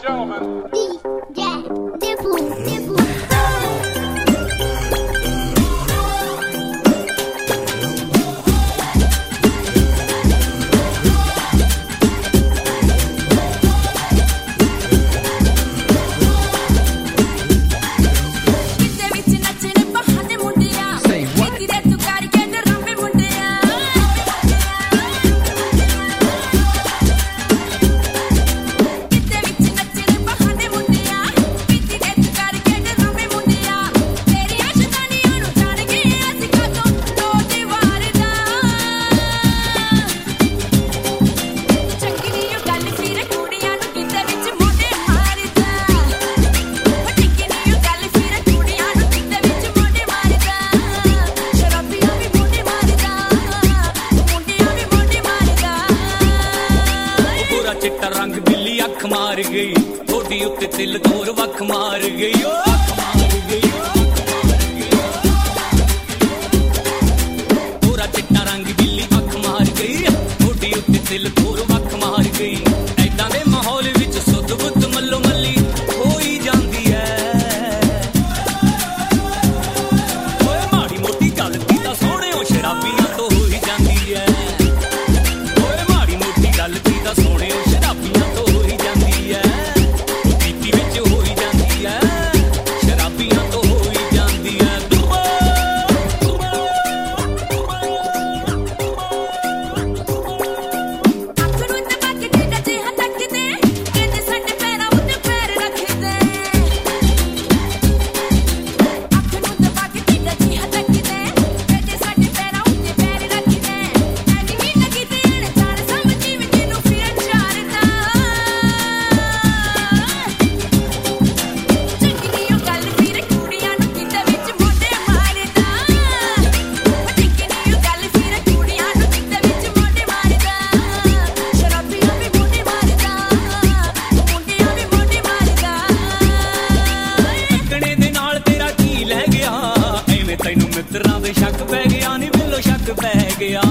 gentlemen. चिट्टा रंग बिल्ली अख मार गई थोड़ी उत्ते दिल तोर वख मार गई पूरा चिट्टा रंग बिल्ली अख मार गई थोड़ी उत्ते दिल तोर वख मार गई ऐदां दे माहौल विच सुध बुध मल्लो मल्ली हो ही जांदी है ओए माड़ी मोटी गलती तां सोहणिओ शराबियां तो हो ही जांदी है ओए माड़ी मोटी गलती तां सोहणिओ मित्रां दे शक पै गया नी बिल्लो शक पै गया